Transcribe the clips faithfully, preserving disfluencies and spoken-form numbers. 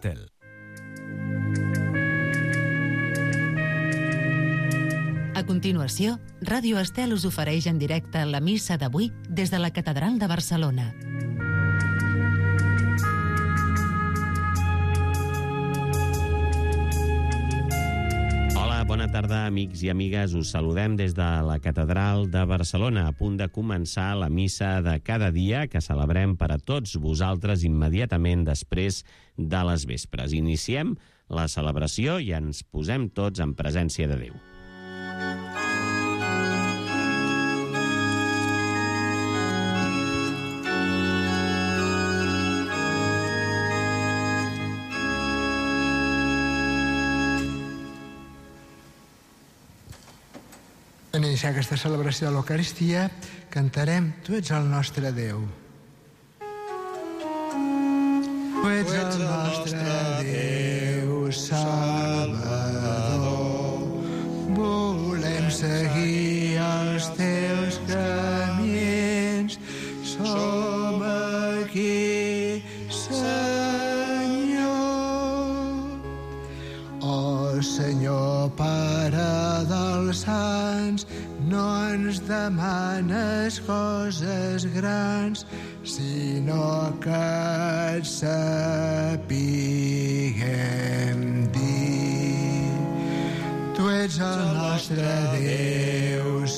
Estel. A continuació, Ràdio Estel us ofereix en directe la missa d'avui des de la Catedral de Barcelona. Hola, bona tarda, amics i amigues. Us saludem des de la Catedral de Barcelona, a punt de començar la missa de cada dia que celebrem per a tots vosaltres immediatament després de les vespres. Iniciem la celebració i ens posem tots en presència de Déu. En iniciar aquesta celebració de l'Eucaristia, cantarem Tu ets el nostre Déu. Tu ets el nostre Déu, Salvador. Volem seguir els teus camins. Som aquí, Senyor. Oh, Senyor, Pare dels sants, no ens demanes coses grans, sinó que et sapiguem dir. Tu ets el nostre Déu,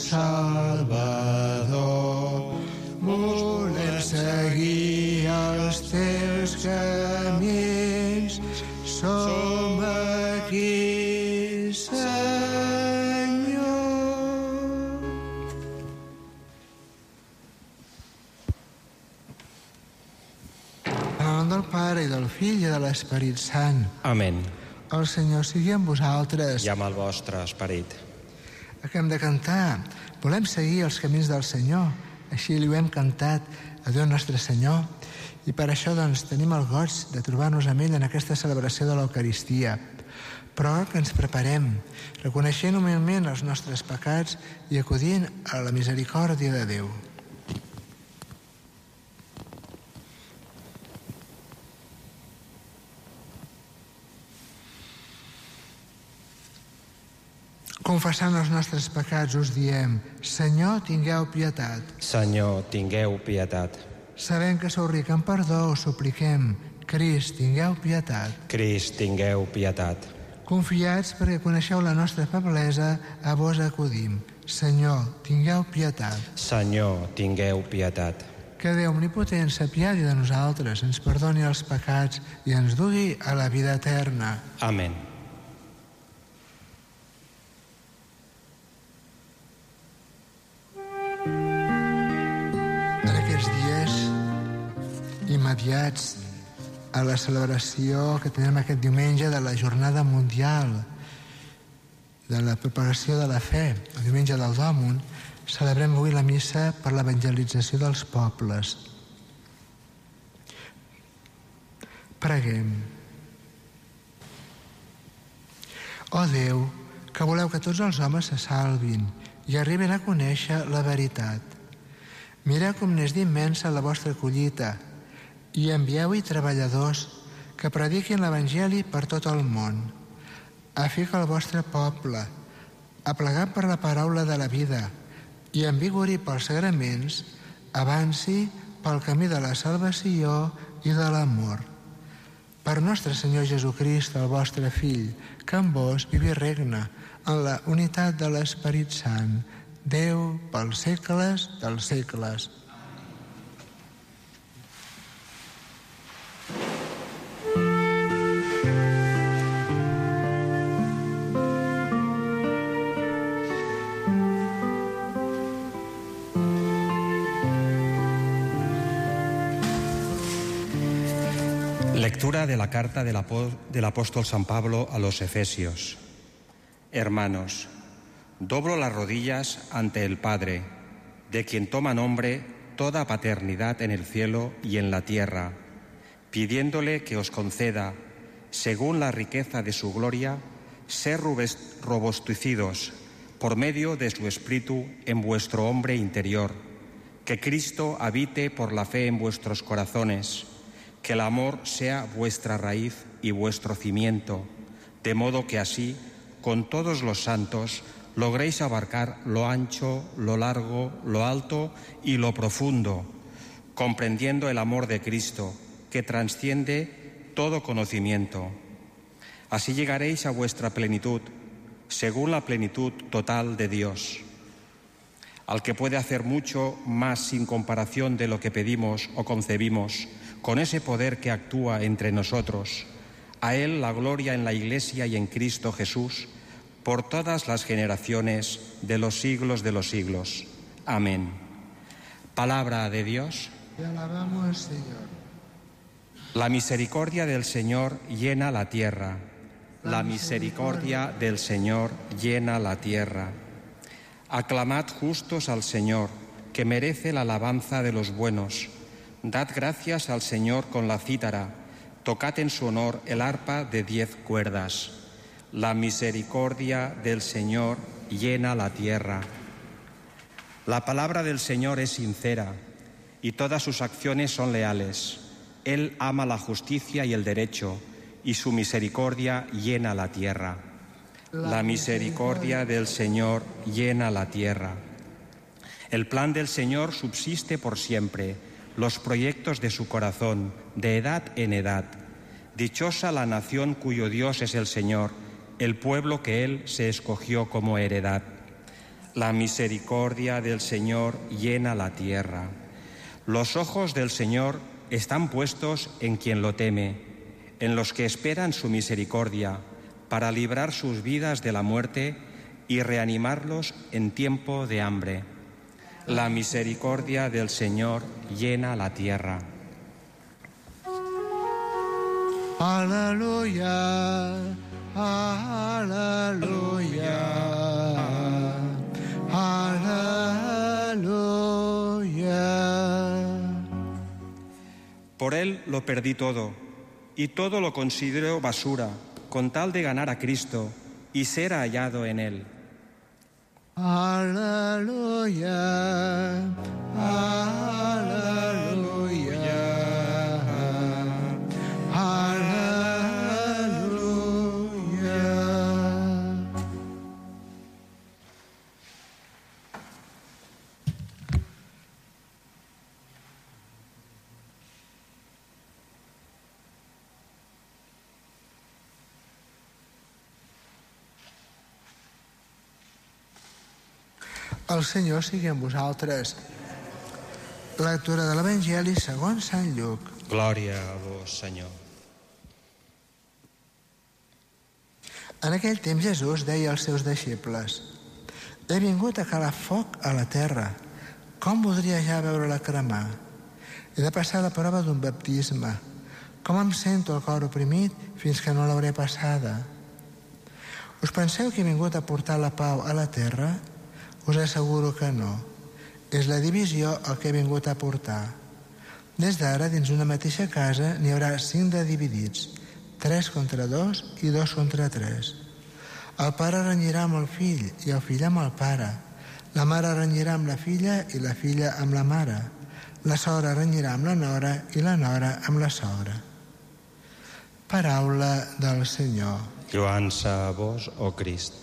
Salvador. Volem seguir els teus camins. Som aquí, Senyor. En el nom del Pare, i del Fill, i de l'Esperit Sant. Amén. El Senyor sigui amb vosaltres. I amb el vostre esperit. Acabem de cantar. Volem seguir els camins del Senyor. Així li ho hem cantat a Déu nostre Senyor. I per això, doncs, tenim el goig de trobar-nos amb ell en aquesta celebració de l'Eucaristia. Però que ens preparem, reconeixent humilment els nostres pecats i acudint a la misericòrdia de Déu. Confessant els nostres pecats us diem: Senyor, tingueu pietat. Senyor, tingueu pietat. Sabent que sou ric en perdó, us supliquem: Crist, tingueu pietat. Crist, tingueu pietat. Confiats perquè coneixeu la nostra feblesa, a vos acudim. Senyor, tingueu pietat. Senyor, tingueu pietat. Que Déu omnipotent s'apiadi de nosaltres, ens perdoni els pecats i ens dugui a la vida eterna. Amén. Immediats a la celebració que tenim aquest diumenge de la Jornada Mundial de la Propagació de la Fe, el diumenge del Dòmun, celebrem avui la missa per l'evangelització dels pobles. Preguem. Ó Déu, que voleu que tots els homes se salvin i arriben a conèixer la veritat. Mireu com n'és d'immensa la vostra collita i envieu-hi treballadors que prediquin l'Evangeli per tot el món, a fi que el vostre poble, aplegat per la paraula de la vida i en vigori pels sagraments, avanci pel camí de la salvació i de l'amor. Per nostre Senyor Jesucrist, el vostre Fill, que amb vos vivi i regna en la unitat de l'Esperit Sant, Déu pels segles dels segles. Lectura de la carta del apóstol San Pablo a los Efesios. Hermanos, doblo las rodillas ante el Padre, de quien toma nombre toda paternidad en el cielo y en la tierra, pidiéndole que os conceda, según la riqueza de su gloria, ser robustecidos por medio de su Espíritu en vuestro hombre interior, que Cristo habite por la fe en vuestros corazones, que el amor sea vuestra raíz y vuestro cimiento, de modo que así, con todos los santos, logréis abarcar lo ancho, lo largo, lo alto y lo profundo, comprendiendo el amor de Cristo, que trasciende todo conocimiento. Así llegaréis a vuestra plenitud, según la plenitud total de Dios, al que puede hacer mucho más sin comparación de lo que pedimos o concebimos, con ese poder que actúa entre nosotros. A Él la gloria en la Iglesia y en Cristo Jesús, por todas las generaciones de los siglos de los siglos. Amén. Palabra de Dios. Te alabamos, Señor. La misericordia del Señor llena la tierra. La misericordia del Señor llena la tierra. Aclamad justos al Señor, que merece la alabanza de los buenos. Dad gracias al Señor con la cítara. Tocad en su honor el arpa de diez cuerdas. La misericordia del Señor llena la tierra. La palabra del Señor es sincera y todas sus acciones son leales. Él ama la justicia y el derecho, y su misericordia llena la tierra. La misericordia del Señor llena la tierra. El plan del Señor subsiste por siempre, los proyectos de su corazón, de edad en edad. Dichosa la nación cuyo Dios es el Señor, el pueblo que Él se escogió como heredad. La misericordia del Señor llena la tierra. Los ojos del Señor están puestos en quien lo teme, en los que esperan su misericordia, para librar sus vidas de la muerte y reanimarlos en tiempo de hambre. La misericordia del Señor llena la tierra. Aleluya, aleluya, aleluya. Por Él lo perdí todo, y todo lo considero basura, con tal de ganar a Cristo y ser hallado en Él. Aleluya, aleluya, aleluya. El Senyor sigui amb vosaltres. Lectura de l'Evangeli segons Sant Lluc. Glòria a vos, Senyor. En aquell temps Jesús deia als seus deixebles: he vingut a calar foc a la terra. Com voldria ja veure-la cremar? He de passar la prova d'un baptisme. Com em sento el cor oprimit fins que no l'hauré passada? Us penseu que he vingut a portar la pau a la terra? Us asseguro que no. És la divisió el que he vingut a portar. Des d'ara, dins una mateixa casa, n'hi haurà cinc de dividits, tres contra dos i dos contra tres. El pare renyirà amb el fill i el fill amb el pare. La mare renyirà amb la filla i la filla amb la mare. La sogra renyirà amb la nora i la nora amb la sogra. Paraula del Senyor. Lloança a vos, oh Crist.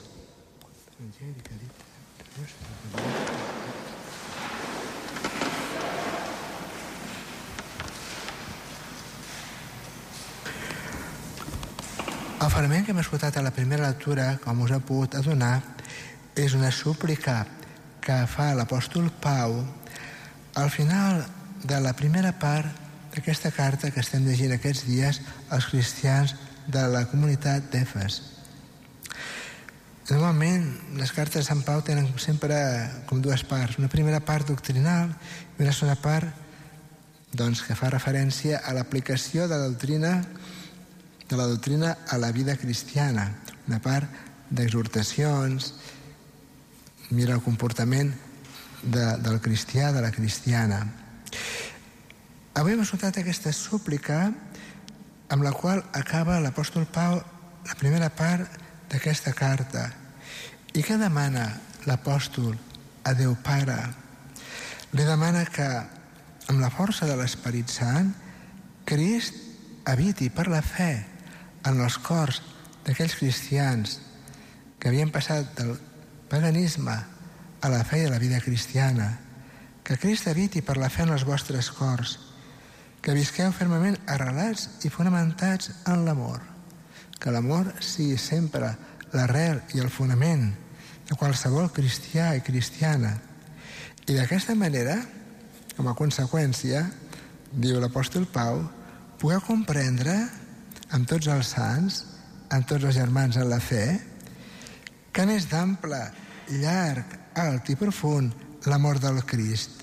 El fragment que hem escoltat a la primera lectura, com us he pogut adonar, és una súplica que fa l'apòstol Pau al final de la primera part d'aquesta carta que estem llegint aquests dies als cristians de la comunitat d'Efes. Normalment, les cartes de Sant Pau tenen sempre com dues parts. Una primera part doctrinal i una segona part doncs, que fa referència a l'aplicació de la doctrina de la doctrina a la vida cristiana. Una part d'exhortacions, mira el comportament de, del cristià, de la cristiana. Avui hem escoltat aquesta súplica amb la qual acaba l'apòstol Pau la primera part d'aquesta carta. I què demana l'apòstol a Déu Pare? Li demana que, amb la força de l'Esperit Sant, Crist habiti per la fe en els cors d'aquells cristians que havien passat del paganisme a la fe i a la vida cristiana. Que Crist habiti per la fe en els vostres cors, que visqueu fermament arrelats i fonamentats en l'amor, que l'amor sigui sempre l'arrel i el fonament de qualsevol cristià i cristiana. I d'aquesta manera, com a conseqüència, diu l'apòstol Pau, pugueu comprendre amb tots els sants, amb tots els germans en la fe, que n'és d'ample, llarg, alt i profund l'amor del Crist.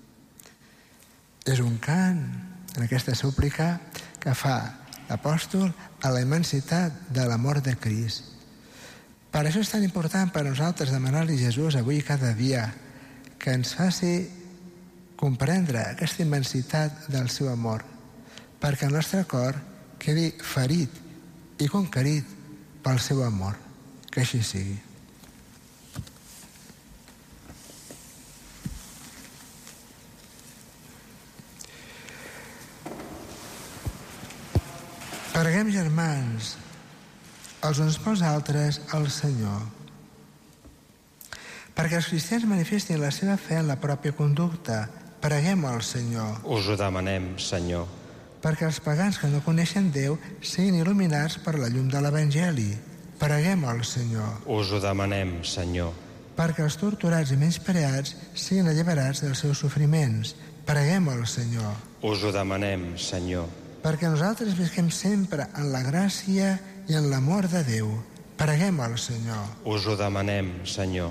És un cant en aquesta súplica que fa l'apòstol a la immensitat de l'amor de Crist. Per això és tan important per a nosaltres demanar-li a Jesús avui i cada dia que ens faci comprendre aquesta immensitat del seu amor, perquè el nostre cor quedi ferit i conquerit pel seu amor. Que així sigui. Preguem, germans, els uns pels altres al Senyor, perquè els cristians manifestin la seva fe en la pròpia conducta. Preguem al Senyor. Us ho demanem, Senyor. Perquè els pagans que no coneixen Déu siguin il·luminats per la llum de l'Evangeli. Preguem al Senyor. Us ho demanem, Senyor. Perquè els torturats i menyspreats siguin alliberats dels seus sofriments. Preguem al Senyor. Us ho demanem, Senyor. Perquè nosaltres visquem sempre en la gràcia i en l'amor de Déu. Preguem al Senyor. Us ho demanem, Senyor.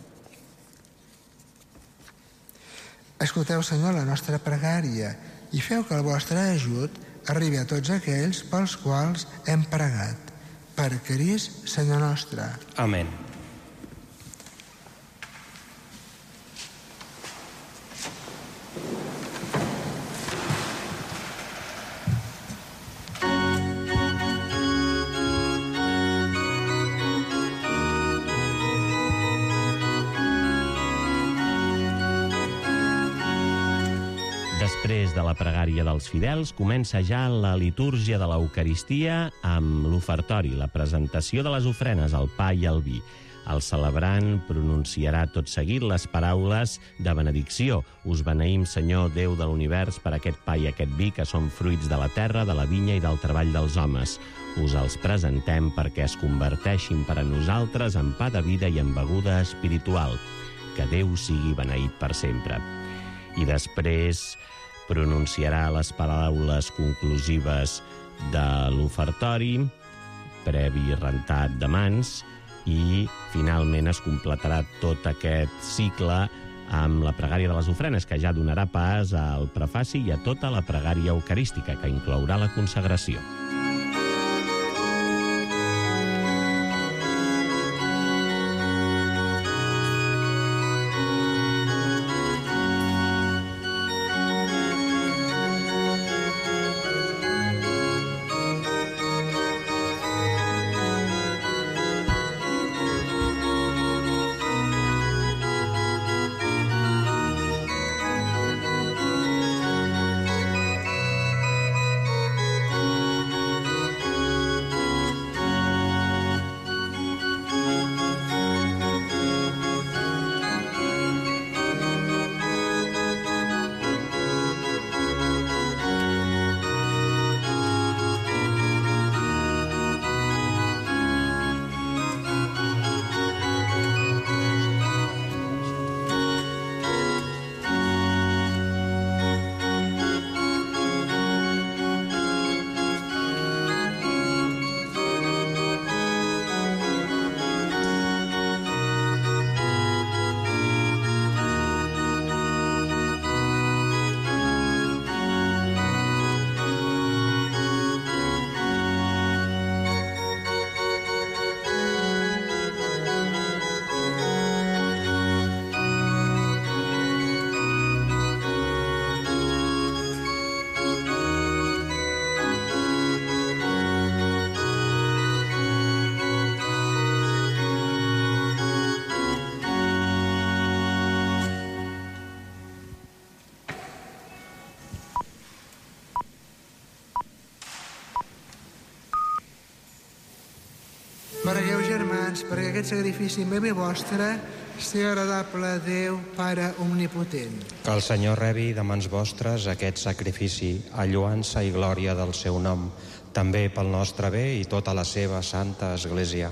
Escolteu, Senyor, la nostra pregària i feu que el vostre ajut arribi a tots aquells pels quals hem pregat. Per Crist, Senyor nostre. Amén. Després de la pregària dels fidels, comença ja la litúrgia de l'Eucaristia amb l'ofertori, la presentació de les ofrenes, el pa i el vi. El celebrant pronunciarà tot seguit les paraules de benedicció. Us beneïm, Senyor, Déu de l'univers, per aquest pa i aquest vi que són fruits de la terra, de la vinya i del treball dels homes. Us els presentem perquè es converteixin per a nosaltres en pa de vida i en beguda espiritual. Que Déu sigui beneït per sempre. I després pronunciarà les paraules conclusives de l'ofertori, previ rentat de mans, i finalment es completarà tot aquest cicle amb la pregària de les ofrenes, que ja donarà pas al prefaci i a tota la pregària eucarística, que inclourà la consagració. Pregueu, germans, perquè aquest sacrifici meu i vostre sigui agradable a Déu, Pare omnipotent. Que el Senyor rebi de mans vostres aquest sacrifici, a lluança i glòria del seu nom, també pel nostre bé i tota la seva santa Església.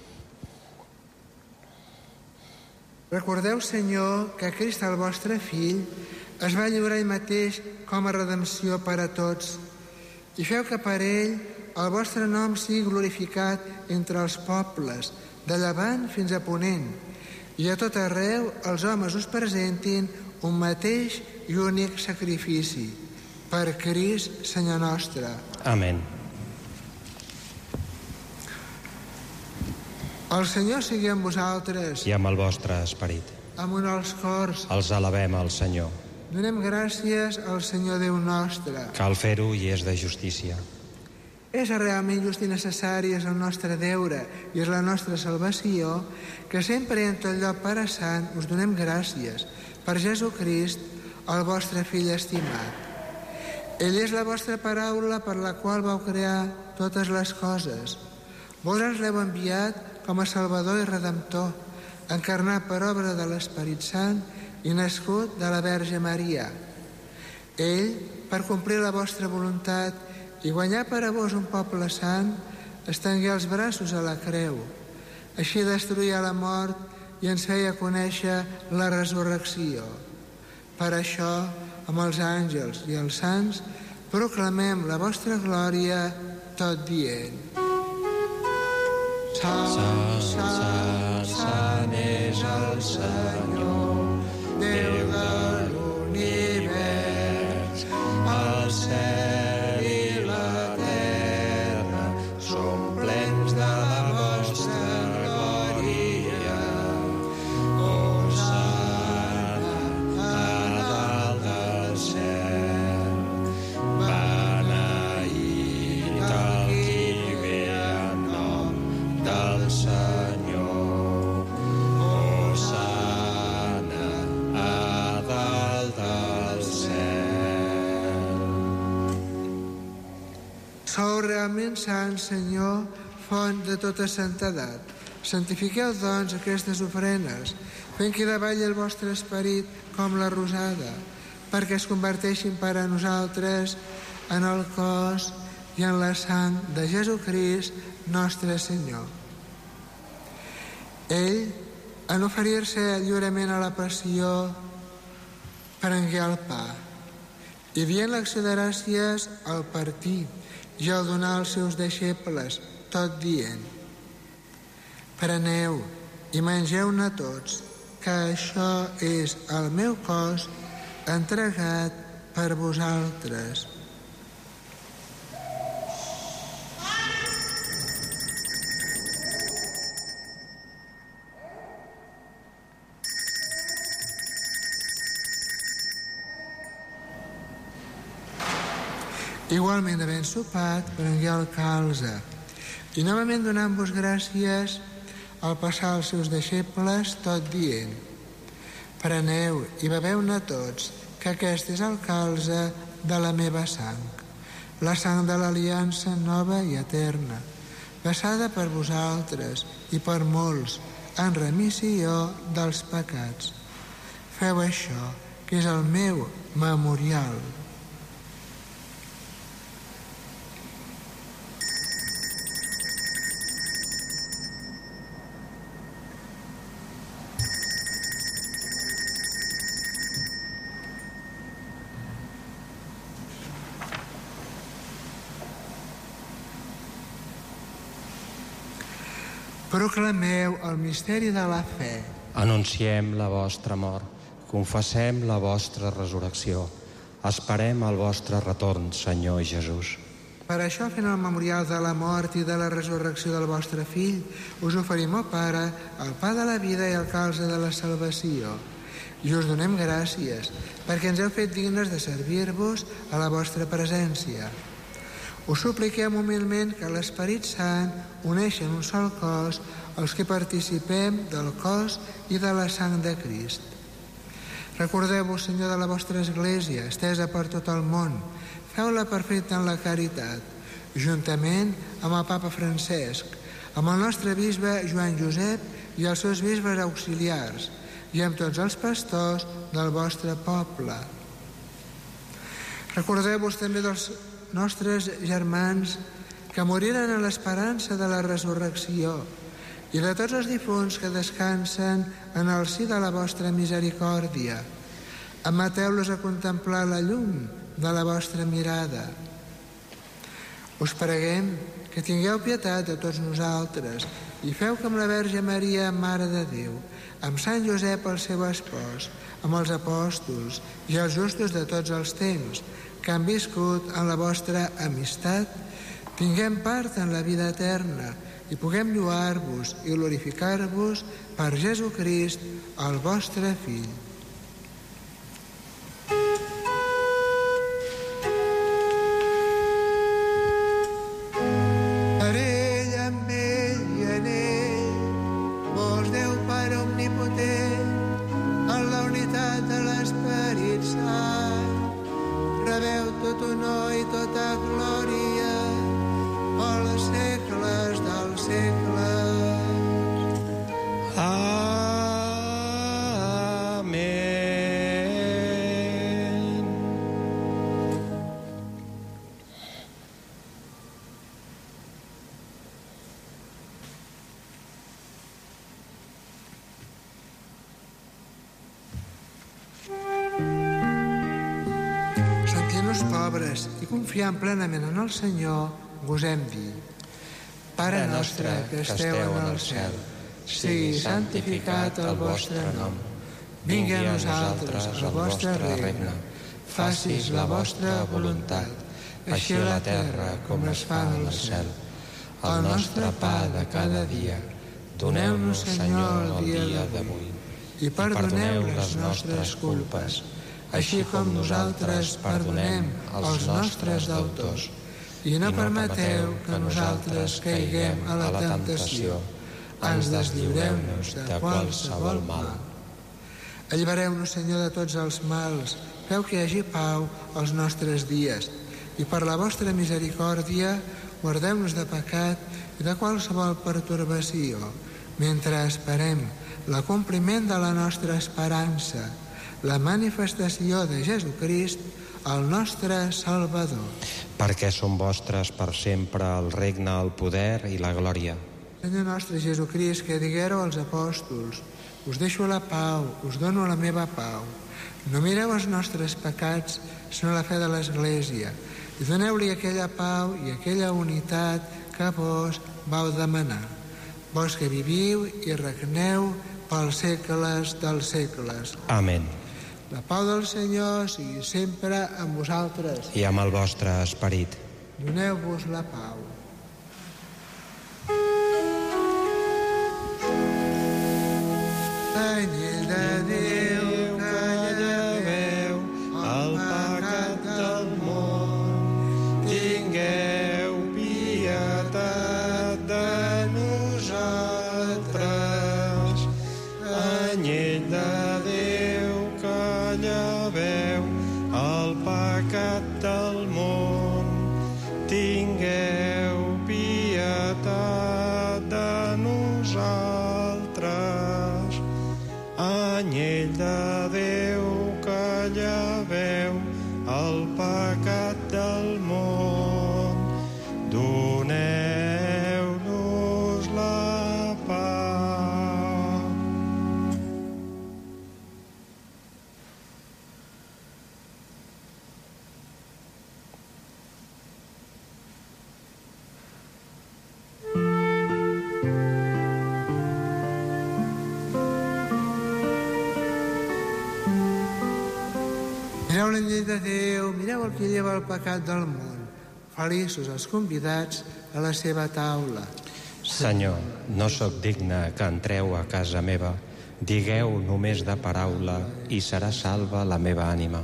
Recordeu, Senyor, que Crist, el vostre Fill, es va lliurar ell mateix com a redempció per a tots, i feu que per ell el vostre nom sigui glorificat entre els pobles, de llevant fins a ponent, i a tot arreu els homes us presentin un mateix i únic sacrifici. Per Crist, Senyor nostre. Amén. El Senyor sigui amb vosaltres. I amb el vostre esperit. Amunt els cors. Els alabem al Senyor. Donem gràcies al Senyor Déu nostre. Cal fer-ho i és de justícia. És realment just i necessari, és el nostre deure i és la nostra salvació, que sempre i en tot lloc per a sant us donem gràcies per Jesucrist, el vostre Fill estimat. Ell és la vostra paraula per la qual vau crear totes les coses. Vos ens l'heu enviat com a Salvador i Redemptor, encarnat per obra de l'Esperit Sant i nascut de la Verge Maria. Ell, per complir la vostra voluntat i guanyar per a vos un poble sant, estengué els braços a la creu. Així destruïa la mort i ens feia conèixer la resurrecció. Per això, amb els àngels i els sants, proclamem la vostra glòria tot dient: Sant, sant, sant és el Senyor, Déu de l'univers, el cel i la terra són plens de la vostra glòria. Hosana a dalt del cel, beneït el qui ve en nom del Senyor. Hosana a dalt del cel. Sou realment sant, Senyor, font de tota santedat. Santifiqueu, doncs, aquestes ofrenes, fent que davalli el vostre esperit com la rosada, perquè es converteixin per a nosaltres en el cos i en la sang de Jesucrist, nostre Senyor. Ell, en oferir-se lliurement a la passió, prengué el pa, i dient l'acció de gràcies al partir i al donar als seus deixebles, tot dient: preneu i mengeu-ne tots, que això és el meu cos entregat per vosaltres. Igualment, havent sopat, prengué el calze, i novament donant-vos gràcies al passar als seus deixebles, tot dient: preneu i beveu-ne tots, que aquest és el calze de la meva sang, la sang de l'aliança nova i eterna, vessada per vosaltres i per molts en remissió dels pecats. Feu això, que és el meu memorial. Proclameu el misteri de la fe. Anunciem la vostra mort, confessem la vostra resurrecció. Esperem el vostre retorn, Senyor Jesús. Per això, fent el memorial de la mort i de la resurrecció del vostre Fill, us oferim, ó Pare, el pa de la vida i el calze de la salvació. I us donem gràcies, perquè ens heu fet dignes de servir-vos a la vostra presència. Us supliquem humilment que l'Esperit Sant uneixi en un sol cos els que participem del cos i de la sang de Crist. Recordeu-vos, Senyor, de la vostra Església, estesa per tot el món. Feu-la perfecta en la caritat, juntament amb el Papa Francesc, amb el nostre bisbe Joan Josep i els seus bisbes auxiliars, i amb tots els pastors del vostre poble. Recordeu-vos també dels nostres germans que moriren en l'esperança de la resurrecció i de tots els difunts que descansen en el si de la vostra misericòrdia. Admeteu-los a contemplar la llum de la vostra mirada. Us preguem que tingueu pietat de tots nosaltres i feu que amb la Verge Maria, Mare de Déu, amb Sant Josep, el seu espòs, amb els apòstols i els justos de tots els temps que han viscut en la vostra amistat, tinguem part en la vida eterna i puguem lloar-vos i glorificar-vos per Jesucrist, el vostre Fill. Per ell, amb ell i en ell, vos Déu Pare omnipotent, en la unitat de l'Esperit Sant, rebeu tot honor i tota glòria pels segles dels segles. Amén. Sentint-nos pobres i confiant plenament en el Senyor, gosem dir: Pare nostre que esteu en el cel, sigui santificat el vostre nom. Vingui a nosaltres el vostre regne. Facis la vostra voluntat, així a la terra com es fa en el cel. El nostre pa de cada dia, doneu-nos, Senyor, el dia d'avui, i perdoneu les nostres culpes, així com nosaltres perdonem als nostres deutors. I no permeteu que nosaltres caiguem a la temptació. Ens deslliureu-nos de qualsevol mal. Allibereu-nos, Senyor, de tots els mals. Feu que hi hagi pau als nostres dies. I per la vostra misericòrdia, guardeu-nos de pecat i de qualsevol pertorbació, mentre esperem l'acompliment de la nostra esperança, la manifestació de Jesucrist, el nostre Salvador. Perquè són vostres per sempre el regne, el poder i la glòria. Senyor nostre Jesucrist, que diguéreu als apòstols: us deixo la pau, us dono la meva pau. No mireu els nostres pecats, sinó la fe de l'Església, i doneu-li aquella pau i aquella unitat que vos vau demanar. Vos que viviu i regneu pels segles dels segles. Amén. La pau del Senyor sigui sempre amb vosaltres. I amb el vostre esperit. Doneu-vos la pau. Anyell de Déu que lleveu el pecat del món, tingueu pietat de nosaltres. Anyell de Déu que lleveu el pecat del món, tingueu pietat de nosaltres. Anyell de Déu que lleveu el pecat del món, doneu-nos la pau. Mireu l'anyell de Déu, mireu el que lleva el pecat del món. Feliços els convidats a la seva taula. Senyor, no sóc digne que entreu a casa meva. Digueu només de paraula i serà salva la meva ànima.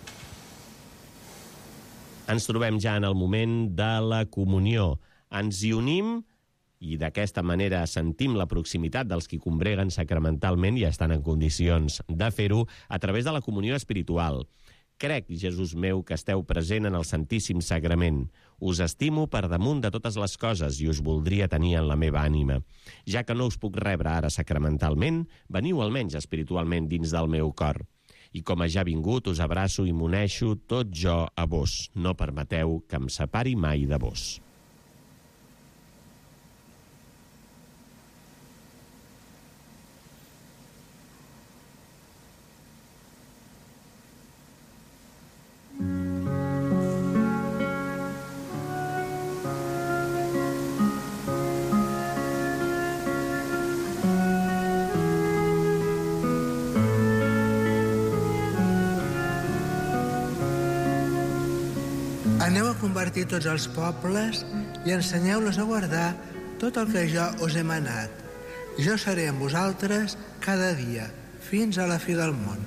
Ens trobem ja en el moment de la comunió. Ens hi unim i d'aquesta manera sentim la proximitat dels qui combreguen sacramentalment i estan en condicions de fer-ho a través de la comunió espiritual. Crec, Jesús meu, que esteu present en el Santíssim Sagrament. Us estimo per damunt de totes les coses i us voldria tenir en la meva ànima. Ja que no us puc rebre ara sacramentalment, veniu almenys espiritualment dins del meu cor. I com a ja vingut, us abraço i m'uneixo tot jo a vos. No permeteu que em separi mai de vos. Aneu a convertir tots els pobles i ensenyeu-los a guardar tot el que jo us he manat. Jo seré amb vosaltres cada dia, fins a la fi del món.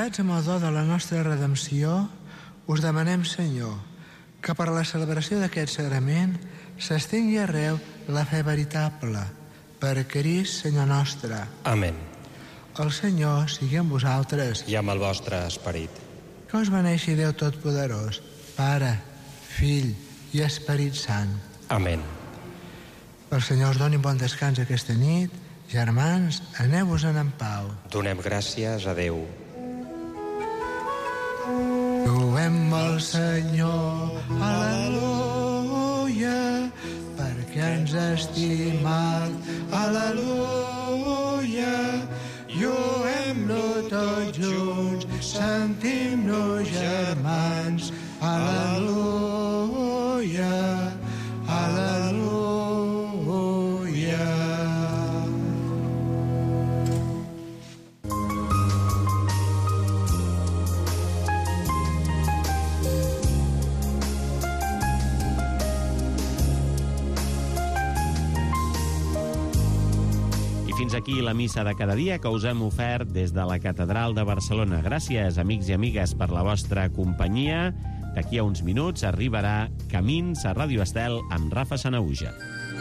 Connectats amb el do de la nostra redempció, us demanem, Senyor, que per a la celebració d'aquest sagrament s'estengui arreu la fe veritable. Per Crist, Senyor nostre. Amén. El Senyor sigui amb vosaltres. I amb el vostre esperit. Que us beneixi Déu Totpoderós, Pare, Fill i Esperit Sant. Amén. El Senyor us doni bon descans aquesta nit. Germans, aneu-vos-en en pau. Donem gràcies a Déu. Lluem el Senyor, al·leluia, perquè ens ha estimat, al·leluia. Lluem-lo tots junts, sentim-nos germans, al·leluia, al·leluia. Fins aquí la missa de cada dia que us hem ofert des de la Catedral de Barcelona. Gràcies, amics i amigues, per la vostra companyia. D'aquí a uns minuts arribarà Camins a Ràdio Estel amb Rafa Sanahuja.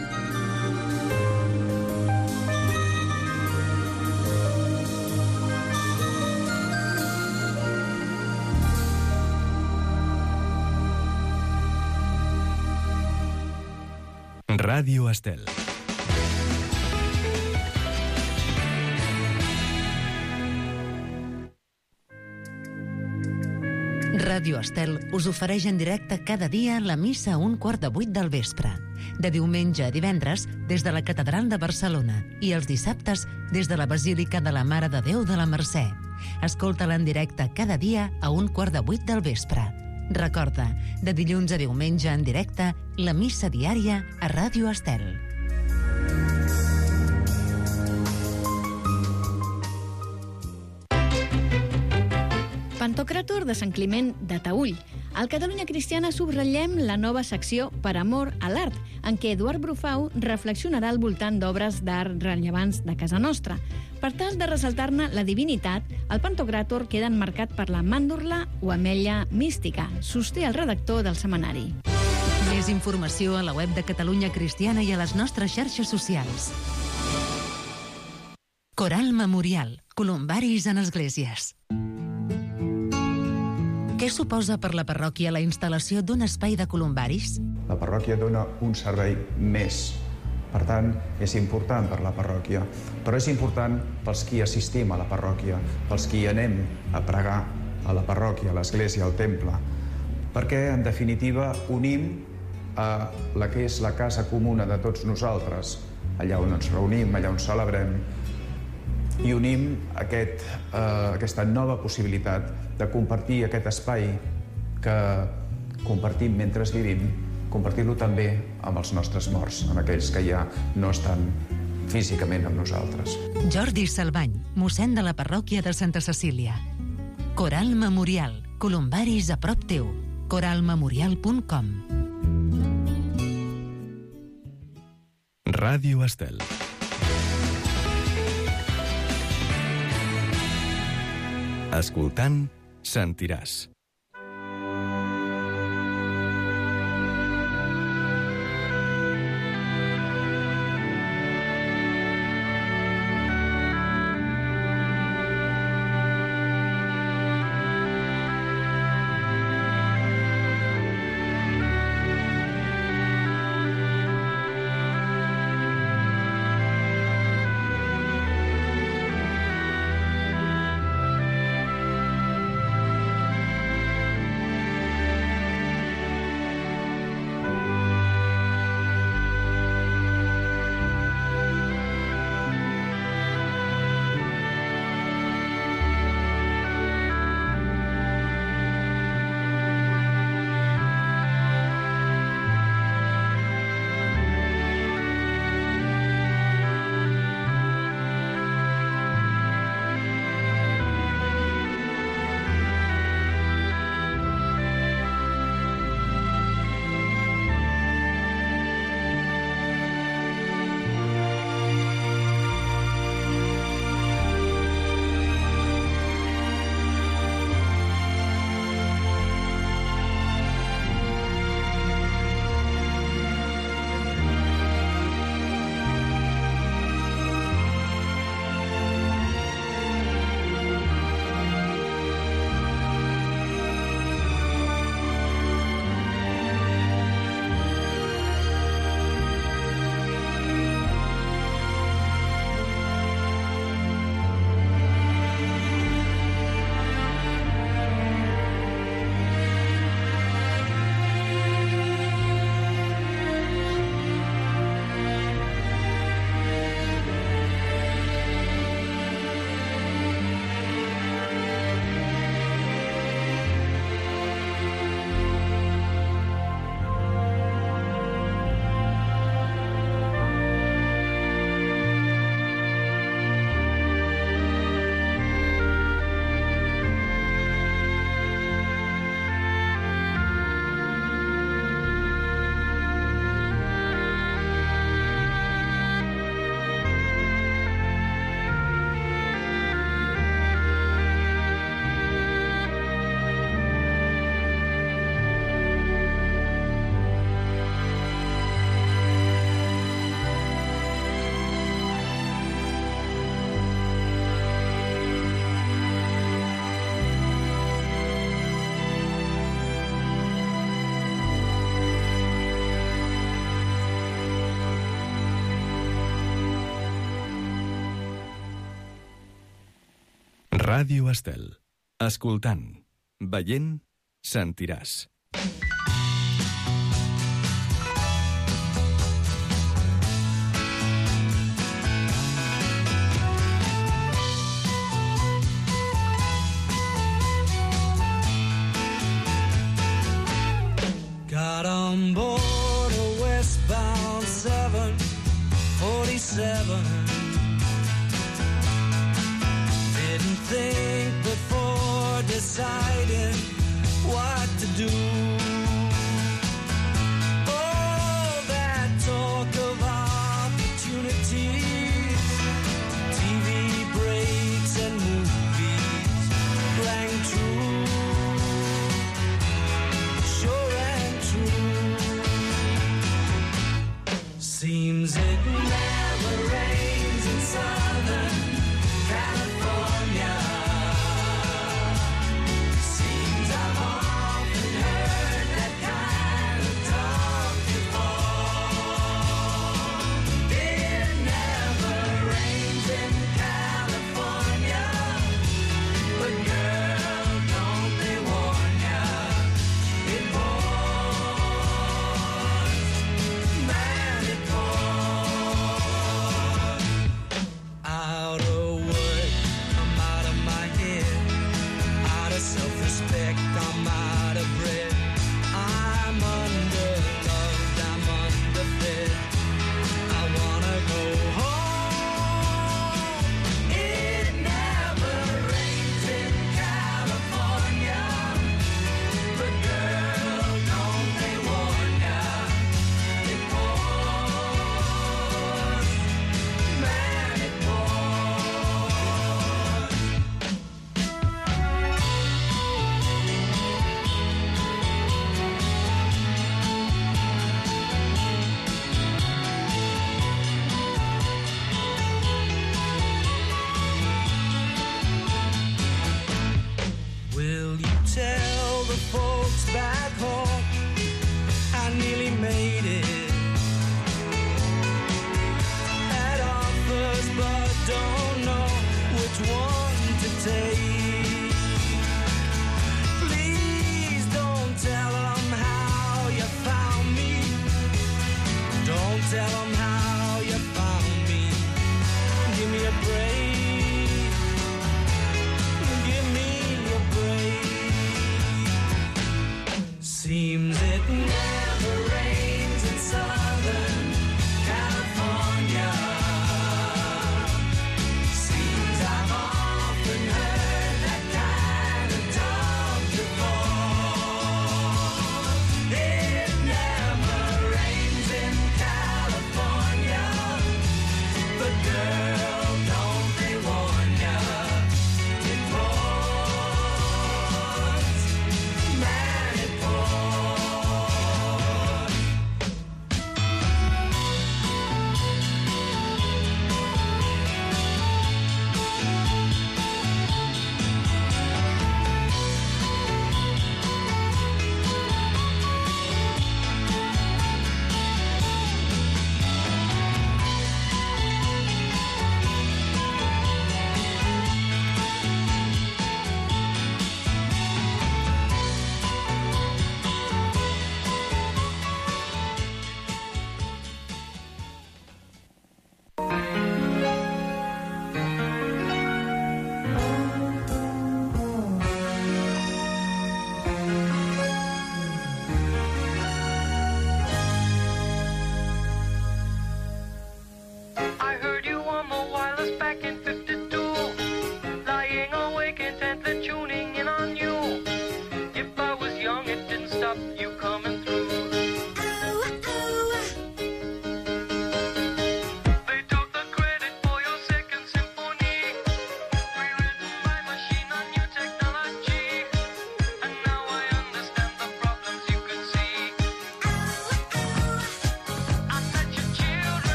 Ràdio Estel. Ràdio Estel us ofereix en directe cada dia la missa a un quart de vuit del vespre. De diumenge a divendres, des de la Catedral de Barcelona, i els dissabtes, des de la Basílica de la Mare de Déu de la Mercè. Escolta-la en directe cada dia a un quart de vuit del vespre. Recorda, de dilluns a diumenge en directe, la missa diària a Ràdio Estel. Pantocràtor de Sant Climent de Taüll. Al Catalunya Cristiana subratllem la nova secció Per amor a l'art, en què Eduard Brufau reflexionarà al voltant d'obres d'art rellevants de casa nostra. Per tal de ressaltar-ne la divinitat, el Pantocràtor queda enmarcat per la màndorla o ametlla mística, sosté el redactor del setmanari. Més informació a la web de Catalunya Cristiana i a les nostres xarxes socials. Coral Memorial, columbaris en esglésies. Què suposa per la parròquia la instal·lació d'un espai de columbaris? La parròquia dona un servei més. Per tant, és important per la parròquia. Però és important pels qui assistim a la parròquia, pels qui anem a pregar a la parròquia, a l'església, al temple. Perquè, en definitiva, unim a la que és la casa comuna de tots nosaltres, allà on ens reunim, allà on celebrem, i unim aquest, eh, aquesta nova possibilitat de compartir aquest espai que compartim mentre vivim, compartir-lo també amb els nostres morts, amb aquells que ja no estan físicament amb nosaltres. Jordi Salvany, mossèn de la parròquia de Santa Cecília. Coral Memorial, columbaris a prop teu. coral memorial punt com. Ràdio Estel. Escoltant, sentiràs. Ràdio Estel. Escoltant, veient, sentiràs. Got on board a westbound seven forty-seven. Didn't think before deciding what to do. Oh, that talk of opportunities, T V breaks and movies rang true. Sure and true. Seems it never rains in Southern California. Seems I've often heard that kind of talk before. It never rains in California, but girl, don't they warn ya? It pours, man, it pours. Out of work, I'm out of my head. Out of self-respect, I'm out of breath. I'm underloved, I'm underfed. I wanna go home. It never rains in California, but girl, don't they warn ya? It pours, man, it pours. Will you tell the folks back home I nearly made it? Had offers but don't know which one to take. Please don't tell them how you found me. Don't tell them how you found me. Give me a break. Give me a break. Seems it never rains in Southern California. Seems I've often heard that kind of talk before. It never rains in California, but girl, don't they warn ya? It pours, man, it pours. I heard